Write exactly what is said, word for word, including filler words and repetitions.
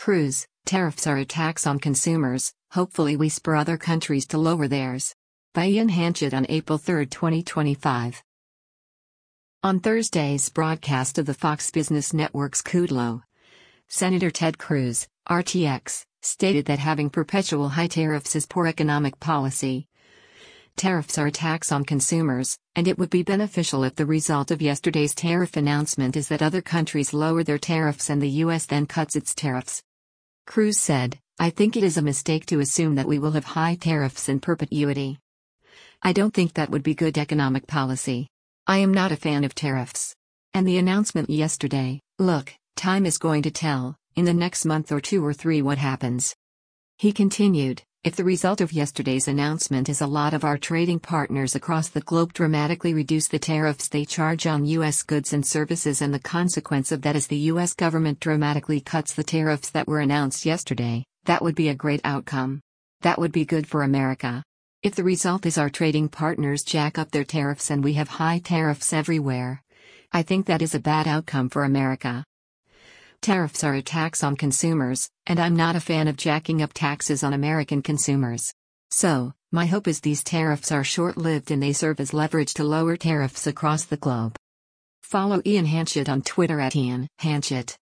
Cruz, tariffs are a tax on consumers, hopefully we spur other countries to lower theirs. By Ian Hanchett on April third, twenty twenty-five. On Thursday's broadcast of the Fox Business Network's Kudlow, Senator Ted Cruz, R T X, stated that having perpetual high tariffs is poor economic policy. Tariffs are a tax on consumers, and it would be beneficial if the result of yesterday's tariff announcement is that other countries lower their tariffs and the U S then cuts its tariffs. Cruz said, "I think it is a mistake to assume that we will have high tariffs in perpetuity. I don't think that would be good economic policy. I am not a fan of tariffs." And the announcement yesterday, look, time is going to tell, in the next month or two or three what happens. He continued, if the result of yesterday's announcement is a lot of our trading partners across the globe dramatically reduce the tariffs they charge on U S goods and services, and the consequence of that is the U S government dramatically cuts the tariffs that were announced yesterday, that would be a great outcome. That would be good for America. If the result is our trading partners jack up their tariffs and we have high tariffs everywhere, I think that is a bad outcome for America. Tariffs are a tax on consumers, and I'm not a fan of jacking up taxes on American consumers. So, my hope is these tariffs are short-lived and they serve as leverage to lower tariffs across the globe. Follow Ian Hanchett on Twitter at Ian Hanchett.